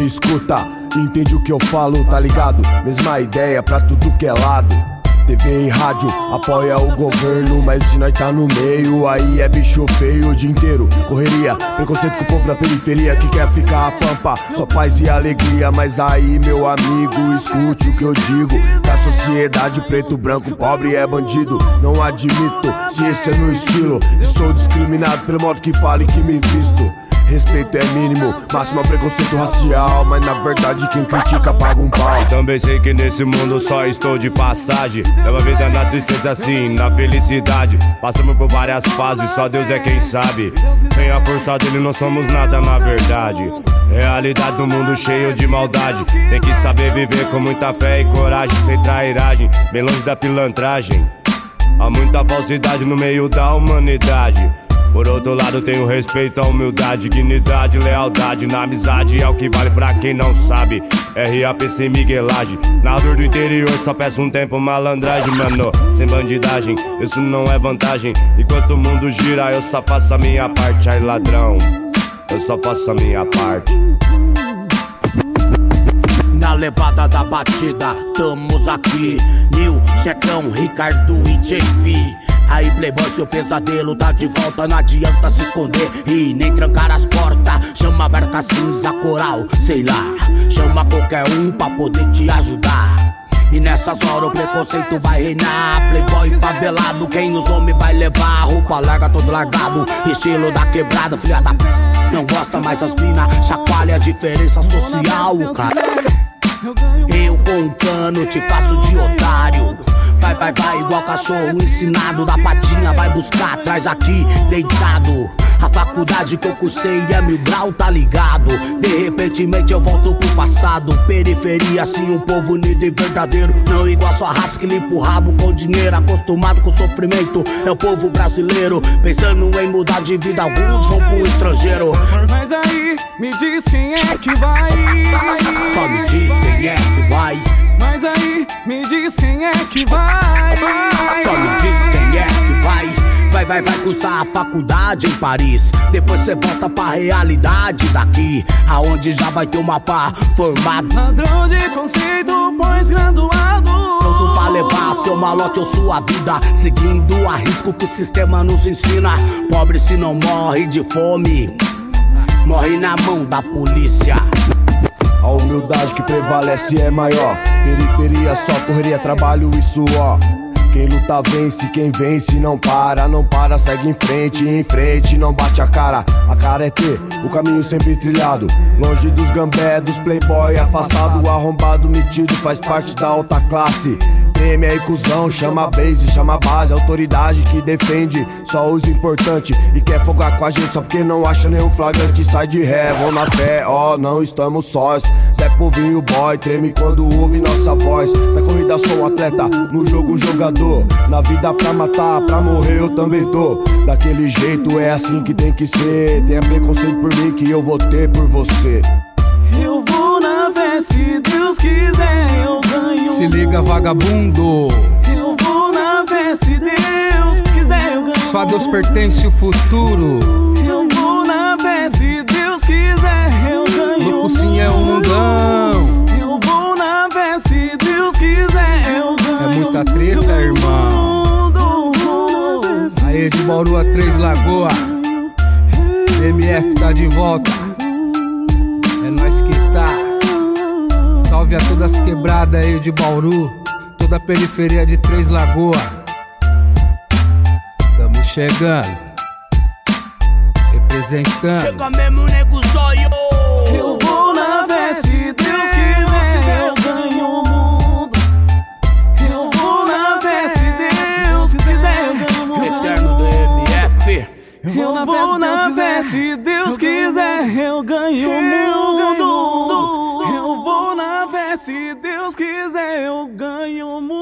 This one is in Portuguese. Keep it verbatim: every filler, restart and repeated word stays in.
me escuta, entende o que eu falo, tá ligado? Mesma ideia pra tudo que é lado. T V e rádio apoia o governo, mas se nós tá no meio, aí é bicho feio o dia inteiro. Correria, preconceito com o povo da periferia que quer ficar a pampa, só paz e alegria. Mas aí, meu amigo, escute o que eu digo: da sociedade, preto, branco, pobre é bandido. Não admito, se esse é meu estilo, e sou discriminado pelo modo que falo e que me visto. Respeito é mínimo, máximo é preconceito racial, mas na verdade quem critica paga um pau. Também sei que nesse mundo só estou de passagem. Levo a vida na tristeza assim, na felicidade. Passamos por várias fases, só Deus é quem sabe. Sem a força dele não somos nada na verdade. Realidade do mundo cheio de maldade. Tem que saber viver com muita fé e coragem, sem trairagem, bem longe da pilantragem. Há muita falsidade no meio da humanidade. Por outro lado tenho respeito à humildade, dignidade, lealdade na amizade, é o que vale pra quem não sabe. R A P sem miguelagem, na dor do interior só peço um tempo malandragem, mano, sem bandidagem, isso não é vantagem. Enquanto o mundo gira eu só faço a minha parte, ai ladrão, eu só faço a minha parte. Na levada da batida, tamos aqui, Nil, Checão, Ricardo e J V. Aí playboy, seu pesadelo tá de volta, não adianta se esconder e nem trancar as portas. Chama Barca Cinza, Coral, sei lá, chama qualquer um pra poder te ajudar. E nessas horas o preconceito vai reinar. Playboy favelado, quem os homens vai levar? Roupa larga, todo largado, estilo da quebrada. Filha da p... não gosta mais das mina, chacoalha a diferença social, cara. Eu com um cano te faço de otário. Vai, vai, vai, igual cachorro ensinado. Da patinha vai buscar, traz aqui, deitado. A faculdade que eu cursei é mil grau, tá ligado? De repentemente eu volto pro passado. Periferia, assim, um povo unido e verdadeiro. Não igual sua raça que limpa o rabo com dinheiro. Acostumado com sofrimento, é o povo brasileiro. Pensando em mudar de vida, alguns vão pro estrangeiro. Mas aí, me diz quem é que vai. Só me diz quem é que vai. Mas aí, me diz quem é que vai. Só me diz quem é que vai. Vai, vai, vai cursar a faculdade em Paris. Depois cê volta pra realidade daqui, aonde já vai ter um mapa formado. Ladrão de conceito, pós-graduado. Pronto pra levar seu malote ou sua vida, seguindo a risco que o sistema nos ensina. Pobre se não morre de fome, morre na mão da polícia. A humildade que prevalece é maior. Periferia só correria, trabalho e suor. Quem luta vence, quem vence não para, não para, segue em frente, em frente, não bate a cara. A cara é ter o caminho sempre trilhado, longe dos gambé, dos playboy, afastado, arrombado, metido, faz parte da alta classe. Treme aí cuzão, chama a base, chama a base, autoridade que defende só os importantes e quer folgar com a gente só porque não acha nenhum flagrante. Sai de ré, vão na fé, ó, oh, não estamos sós. Zé Povinho boy, treme quando ouve nossa voz. Na corrida sou um atleta, no jogo um jogador. Na vida pra matar, pra morrer eu também tô. Daquele jeito é assim que tem que ser. Tenha preconceito por mim que eu vou ter por você. Eu vou na fé, se Deus quiser eu ganho. Se liga, vagabundo. Eu vou na fé, se Deus quiser eu ganho. Só a Deus pertence o futuro. Eu vou na fé, se Deus quiser eu ganho. Louco sim é um mundão. Eu vou na fé, se Deus quiser eu ganho. É muita treta, irmão. Aê, de Bauru a Três Lagoas, M F tá de volta. É nós que tá. Salve a todas as quebradas aí de Bauru, toda a periferia de Três Lagoas. Tamo chegando, representando. Chega mesmo, nego zóio. Eu vou na fé, se Deus quiser eu ganho o mundo. Eu vou na fé, se Deus quiser eu ganho o mundo. Eterno do M F. Eu vou na fé, se Deus quiser eu ganho o mundo. Eu vou na fé, se Deus quiser eu ganho o mundo.